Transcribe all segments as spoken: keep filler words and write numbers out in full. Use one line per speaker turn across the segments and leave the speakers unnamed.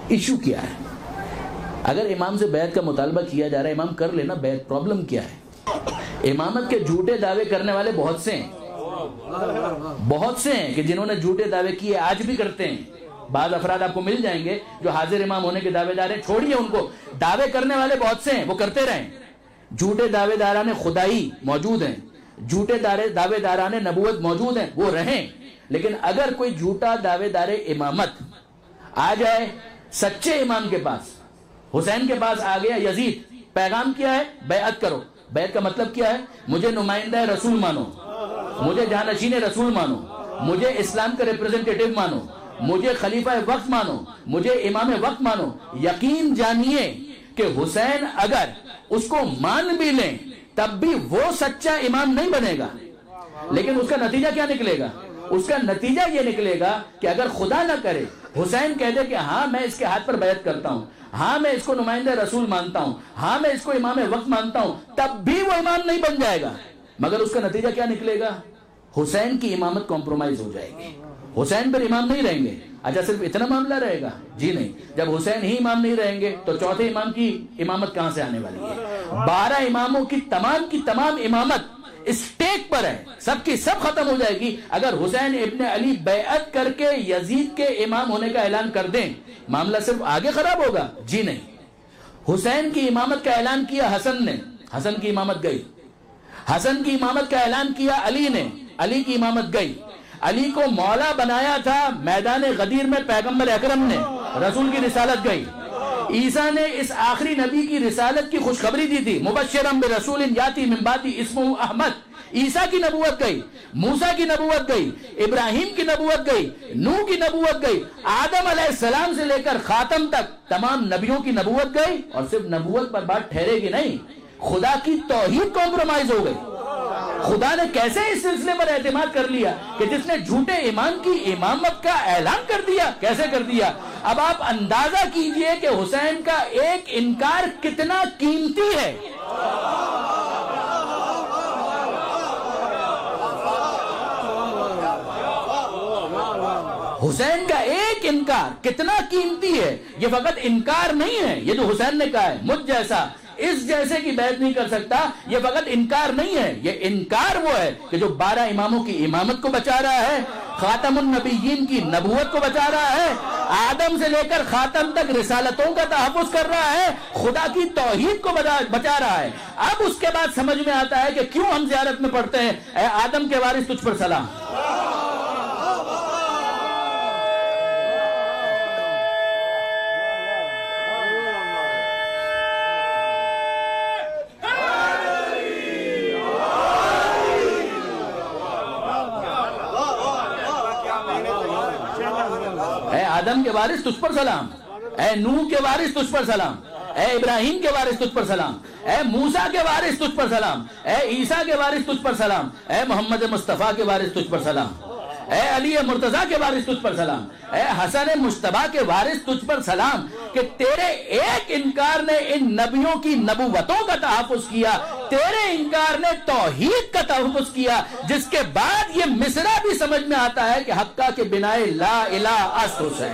Issue کیا ہے؟ اگر امام سے بیعت کا مطالبہ کیا جا رہا ہے، امام کر لینا بیعت، پرابلم کیا ہے؟ امامت کے جھوٹے دعوے کرنے والے بہت سے ہیں، بہت سے ہیں کہ جنہوں نے جھوٹے دعوے کیے، آج بھی کرتے ہیں۔ بعض افراد آپ کو مل جائیں گے جو حاضر امام ہونے کے دعوے دار ہیں، چھوڑیے ان کو، دعوے کرنے والے بہت سے ہیں، وہ کرتے رہیں۔ جھوٹے دعوے داران خدائی موجود ہیں، جھوٹے دعوے داران نبوت موجود ہیں، وہ رہیں۔ لیکن اگر کوئی جھوٹا دعوے دار امامت آ جائے سچے امام کے پاس، حسین کے پاس آ گیا یزید، پیغام کیا ہے؟ بیعت کرو۔ بیعت کا مطلب کیا ہے؟ مجھے نمائندہ رسول مانو، مجھے جانشین رسول مانو، مجھے اسلام کا ریپریزنٹیٹیو مانو، مجھے خلیفہ وقت مانو، مجھے امام وقت مانو۔ یقین جانیے کہ حسین اگر اس کو مان بھی لیں تب بھی وہ سچا امام نہیں بنے گا۔ لیکن اس کا نتیجہ کیا نکلے گا؟ اس کا نتیجہ یہ نکلے گا کہ اگر خدا نہ کرے حسین کہہ دے کہ ہاں میں اس کے ہاتھ پر بیعت کرتا ہوں، ہاں میں اس کو نمائندہ رسول مانتا ہوں، ہاں میں اس کو امام وقت مانتا ہوں، تب بھی وہ امام نہیں بن جائے گا۔ مگر اس کا نتیجہ کیا نکلے گا؟ حسین کی امامت کمپرومائز ہو جائے گی، حسین پر امام نہیں رہیں گے۔ اچھا صرف اتنا معاملہ رہے گا؟ جی نہیں، جب حسین ہی امام نہیں رہیں گے تو چوتھے امام کی امامت کہاں سے آنے والی ہے؟ بارہ اماموں کی تمام کی تمام امامت اسٹیک پر ہے، سب کی سب ختم ہو جائے گی اگر حسین ابن علی بیعت کر کے یزید کے امام ہونے کا اعلان کر دیں۔ معاملہ صرف آگے خراب ہوگا؟ جی نہیں، حسین کی امامت کا اعلان کیا حسن نے، حسن کی امامت گئی۔ حسن کی امامت کا اعلان کیا علی نے، علی کی امامت گئی۔ علی کو مولا بنایا تھا میدان غدیر میں پیغمبر اکرم نے، رسول کی رسالت گئی۔ عیسیٰ نے اس آخری نبی کی رسالت کی خوشخبری دی تھی، مبشرم برسول یاتی من بعدی اسمہ احمد۔ عیسیٰ کی نبوت گئی، موسیٰ کی نبوت گئی، ابراہیم کی نبوت گئی، نوح کی نبوت گئی، آدم علیہ السلام سے لے کر خاتم تک تمام نبیوں کی نبوت گئی۔ اور صرف نبوت پر بات ٹھہرے گی نہیں، خدا کی توحید کمپرومائز ہو گئی۔ خدا نے کیسے اس سلسلے پر اعتماد کر لیا کہ جس نے جھوٹے امام کی امامت کا اعلان کر دیا، کیسے کر دیا؟ اب آپ اندازہ کیجئے کہ حسین کا ایک انکار کتنا قیمتی ہے۔ حسین کا ایک انکار کتنا قیمتی ہے۔ یہ فقط انکار نہیں ہے، یہ جو حسین نے کہا ہے مجھ جیسا اس جیسے کی بیعت نہیں کر سکتا، یہ فقط انکار نہیں ہے، یہ انکار وہ ہے کہ جو بارہ اماموں کی امامت کو بچا رہا ہے، خاتم النبیین کی نبوت کو بچا رہا ہے، آدم سے لے کر خاتم تک رسالتوں کا تحفظ کر رہا ہے، خدا کی توحید کو بچا رہا ہے۔ اب اس کے بعد سمجھ میں آتا ہے کہ کیوں ہم زیارت میں پڑھتے ہیں اے آدم کے وارث تجھ پر سلام۔ اے آدم کے وارث تجھ پر سلام، اے نوح کے وارث تجھ پر سلام، اے ابراہیم کے وارث تجھ پر سلام، اے موسیٰ کے وارث تجھ پر سلام، اے عیسیٰ کے وارث تجھ پر سلام، اے محمد مصطفیٰ کے وارث تجھ پر سلام، اے علی مرتضیٰ کے وارث تجھ پر سلام، اے حسن مجتبیٰ کے وارث تجھ پر سلام کہ تیرے ایک انکار نے ان نبیوں کی نبوتوں کا تحفظ کیا، تیرے انکار نے توحید کا تحفظ کیا، جس کے بعد یہ مصرع بھی سمجھ میں آتا ہے کہ حقہ کے بنائے لا الہ اس حسین۔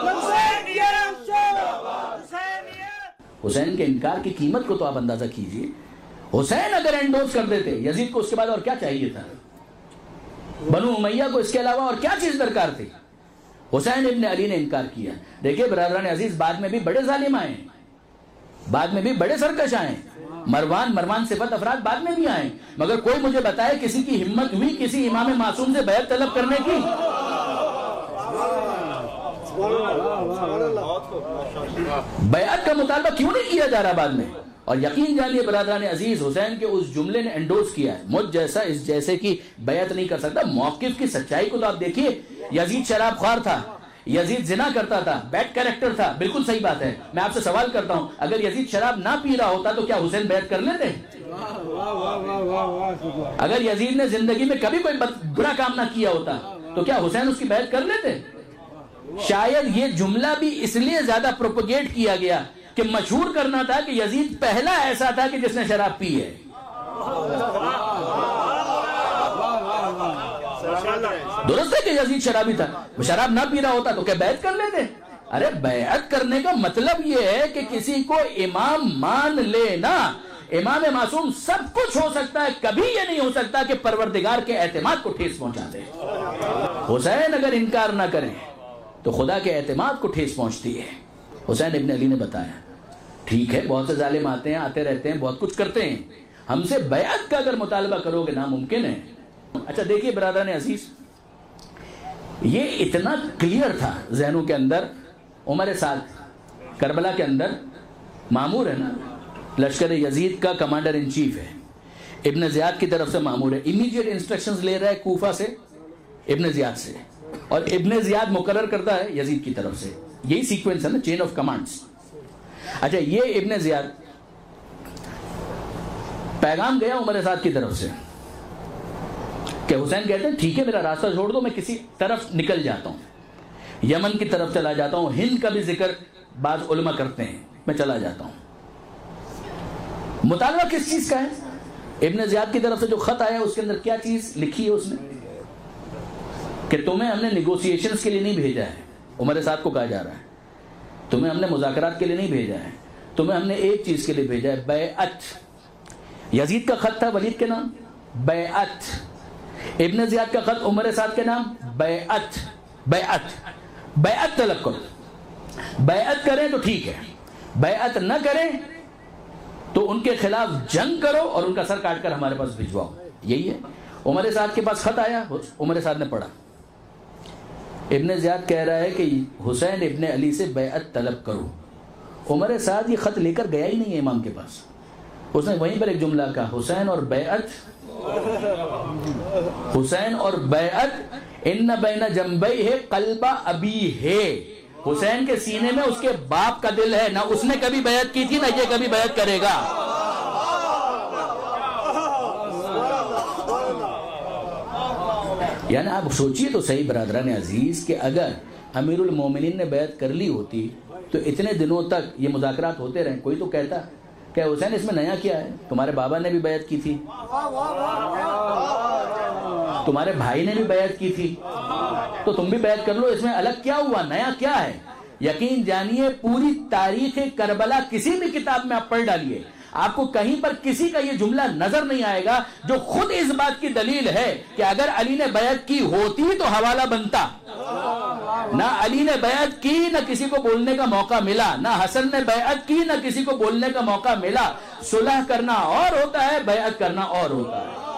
حسین کے انکار کی قیمت کو تو آپ اندازہ کیجئے۔ حسین اگر انڈوز کر دیتے یزید کو، اس کے بعد اور کیا چاہیے تھا؟ بنو امیہ کو اس کے علاوہ اور کیا چیز درکار تھی؟ حسین ابن علی نے انکار کیا۔ دیکھیں برادران عزیز، بعد میں بھی بڑے ظالم آئے، بعد میں بھی بڑے سرکش آئے، مروان مروان صفت افراد بعد میں بھی آئے، مگر کوئی مجھے بتائے کسی کی ہمت ہوئی کسی امام معصوم سے بیعت طلب کرنے کی؟ بیعت کا مطالبہ کیوں نہیں کیا جا رہا بعد میں؟ اور یقین جانیے برادران عزیز، حسین کے اس جملے نے انڈوز کیا ہے، مجھ جیسا اس جیسے کی بیعت نہیں کر سکتا۔ موقف کی سچائی کو تو آپ دیکھیے، یزید شراب خوار تھا، یزید زنا کرتا تھا، بیڈ کریکٹر تھا، بالکل صحیح بات ہے۔ میں آپ سے سوال کرتا ہوں، اگر یزید شراب نہ پی رہا ہوتا تو کیا حسین بیعت کر لیتے؟ اگر یزید نے زندگی میں کبھی کوئی برا کام نہ کیا ہوتا تو کیا حسین اس کی بیعت کر لیتے؟ شاید یہ جملہ بھی اس لیے زیادہ پروپیگیٹ کیا گیا کہ مشہور کرنا تھا کہ یزید پہلا ایسا تھا کہ جس نے شراب پی ہے۔ درست ہے کہ یزید شرابی تھا، وہ شراب نہ پی رہا ہوتا تو کیا بیعت کر لیتے؟ ارے بیعت کرنے کا مطلب یہ ہے کہ کسی کو امام مان لینا. امام معصوم سب کچھ ہو سکتا ہے, کبھی یہ نہیں ہو سکتا کہ پروردگار کے اعتماد کو ٹھیس پہنچا دے. حسین اگر انکار نہ کریں تو خدا کے اعتماد کو ٹھیس پہنچتی ہے. حسین ابن علی نے بتایا ٹھیک ہے بہت سے ظالم آتے ہیں, آتے رہتے ہیں, بہت کچھ کرتے ہیں, ہم سے بیعت کا اگر مطالبہ کرو گے ناممکن ہے. اچھا دیکھیے برادران عزیز, یہ اتنا کلیئر تھا ذہنوں کے اندر. عمر سعد کربلا کے اندر مامور ہے نا, لشکر یزید کا کمانڈر ان چیف ہے, ابن زیاد کی طرف سے مامور ہے, امیڈیٹ انسٹرکشنز لے رہا ہے کوفہ سے, ابن زیاد سے, اور ابن زیاد مقرر کرتا ہے یزید کی طرف سے. یہی سیکوینس ہے نا, چین آف کمانڈز. اچھا یہ ابن زیاد, پیغام گیا عمر سعد کی طرف سے کہ حسین کہتے ہیں ٹھیک ہے میرا راستہ چھوڑ دو, میں کسی طرف نکل جاتا ہوں, یمن کی طرف چلا جاتا ہوں, ہند کا بھی ذکر بعض علماء کرتے ہیں, میں چلا جاتا ہوں. مطالبہ کس چیز کا ہے؟ ابن زیاد کی طرف سے جو خط آیا اس کے اندر کیا چیز لکھی ہے اس نے کہ تمہیں ہم نے نیگوسیشنز کے لیے نہیں بھیجا ہے. عمر سعد کو کہا جا رہا ہے تمہیں ہم نے مذاکرات کے لیے نہیں بھیجا ہے, تمہیں ہم نے ایک چیز کے لیے بھیجا ہے, بیعت. یزید کا خط تھا ولید کے نام, بیعت. ابن زیاد کا خط عمر سعد کے نام, بیعت. بیعت بیعت طلب کرو, بیعت کریں تو ٹھیک ہے, بیعت نہ کریں تو ان کے خلاف جنگ کرو اور ان کا سر کاٹ کر ہمارے پاس بھجواؤ. یہی ہے. عمر سعد کے پاس خط آیا, عمر سعد نے پڑھا, ابن زیاد کہہ رہا ہے کہ حسین ابن علی سے بیعت طلب کرو. عمر سعد یہ خط لے کر گیا ہی نہیں ہے امام کے پاس, اس نے وہیں پر ایک جملہ کہا, حسین اور بیعت, حسین اور بیعت, ان بین جنبیہ قلب ابی ہے. حسین کے سینے میں اس کے باپ کا دل ہے, نہ اس نے کبھی بیعت کی تھی نہ یہ کبھی بیعت کرے گا. یعنی آپ سوچئے تو صحیح برادران عزیز کہ اگر امیر المومنین نے بیعت کر لی ہوتی تو اتنے دنوں تک یہ مذاکرات ہوتے رہے. کوئی تو کہتا کہ حسین اس میں نیا کیا ہے, تمہارے بابا نے بھی بیعت کی تھی, تمہارے بھائی نے بھی بیعت کی تھی, تو تم بھی بیعت کر لو, اس میں الگ کیا ہوا, نیا کیا ہے. یقین جانیے پوری تاریخ کربلا کسی بھی کتاب میں آپ پڑھ ڈالیے, آپ کو کہیں پر کسی کا یہ جملہ نظر نہیں آئے گا جو خود اس بات کی دلیل ہے کہ اگر علی نے بیعت کی ہوتی تو حوالہ بنتا. نہ علی نے بیعت کی نہ کسی کو بولنے کا موقع ملا, نہ حسن نے بیعت کی نہ کسی کو بولنے کا موقع ملا. صلح کرنا اور ہوتا ہے, بیعت کرنا اور ہوتا ہے.